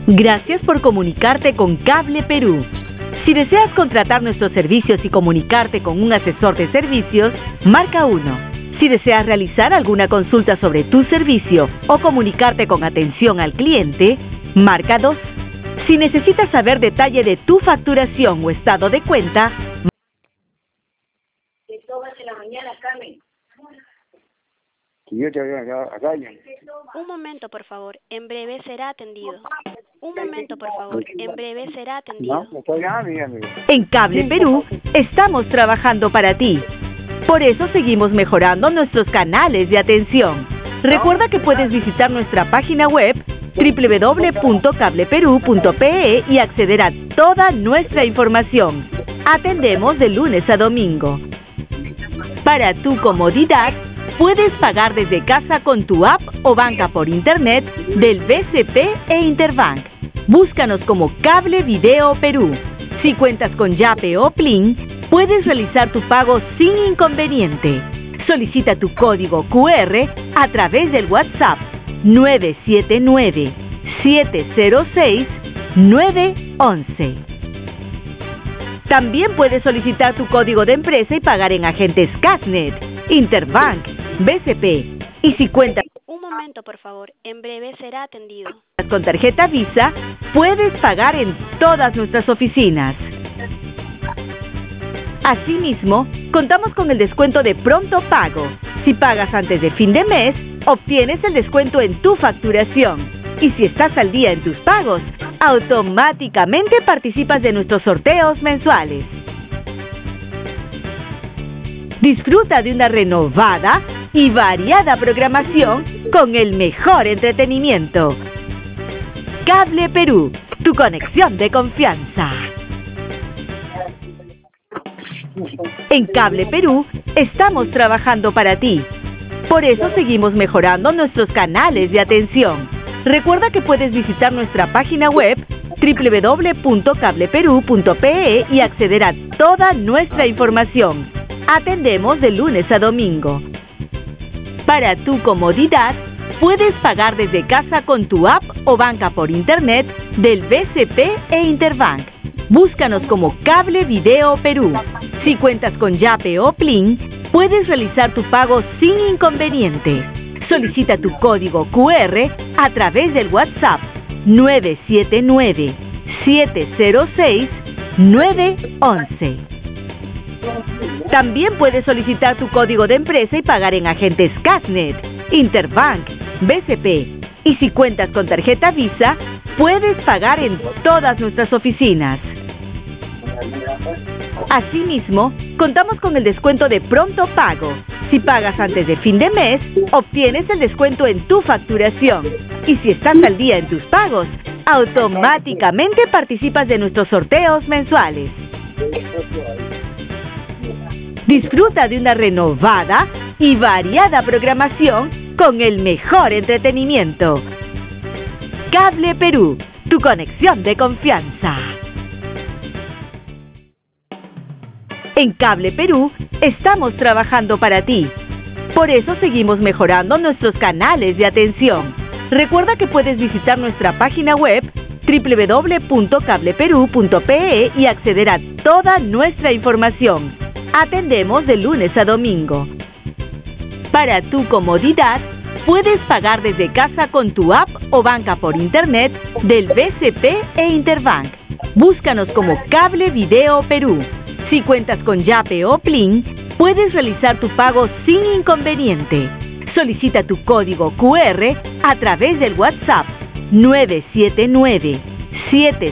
Gracias por comunicarte con Cable Perú. Si deseas contratar nuestros servicios y comunicarte con un asesor de servicios, marca 1. Si deseas realizar alguna consulta sobre tu servicio o comunicarte con atención al cliente, marca 2. Si necesitas saber detalle de tu facturación o estado de cuenta, Un momento, por favor. En breve será atendido. Un momento, por favor. En breve será atendido. en Cable Perú estamos trabajando para ti. Por eso seguimos mejorando nuestros canales de atención. Recuerda que puedes visitar nuestra página web www.cableperú.pe y acceder a toda nuestra información. Atendemos de lunes a domingo. Para tu comodidad, puedes pagar desde casa con tu app o banca por internet del BCP e Interbank. Búscanos como Cable Video Perú. Si cuentas con Yape o Plin, puedes realizar tu pago sin inconveniente. Solicita tu código QR a través del WhatsApp 979-706-911. También puedes solicitar tu código de empresa y pagar en agentes Casnet, Interbank, BCP. Y si cuentas Un momento, por favor. En breve será atendido. con tarjeta Visa, puedes pagar en todas nuestras oficinas. Asimismo, contamos con el descuento de pronto pago. Si pagas antes de fin de mes, obtienes el descuento en tu facturación. Y si estás al día en tus pagos, automáticamente participas de nuestros sorteos mensuales. Disfruta de una renovada y variada programación con el mejor entretenimiento. Cable Perú, tu conexión de confianza. En Cable Perú estamos trabajando para ti. Por eso seguimos mejorando nuestros canales de atención. Recuerda que puedes visitar nuestra página web www.cableperú.pe y acceder a toda nuestra información. Atendemos de lunes a domingo. Para tu comodidad, puedes pagar desde casa con tu app o banca por internet del BCP e Interbank. Búscanos como Cable Video Perú. Si cuentas con Yape o Plin, puedes realizar tu pago sin inconveniente. Solicita tu código QR a través del WhatsApp 979-706-911. También puedes solicitar tu código de empresa y pagar en agentes Casnet, Interbank, BCP. Y si cuentas con tarjeta Visa, puedes pagar en todas nuestras oficinas. Asimismo, contamos con el descuento de pronto pago. Si pagas antes de fin de mes, obtienes el descuento en tu facturación. Y si estás al día en tus pagos, automáticamente participas de nuestros sorteos mensuales. Disfruta de una renovada y variada programación con el mejor entretenimiento. Cable Perú, tu conexión de confianza. En Cable Perú estamos trabajando para ti. Por eso seguimos mejorando nuestros canales de atención. Recuerda que puedes visitar nuestra página web www.cableperú.pe y acceder a toda nuestra información. Atendemos de lunes a domingo. Para tu comodidad, puedes pagar desde casa con tu app o banca por internet del BCP e Interbank. Búscanos como Cable Video Perú. Si cuentas con Yape o Plin, puedes realizar tu pago sin inconveniente. Solicita tu código QR a través del WhatsApp 979-706-911.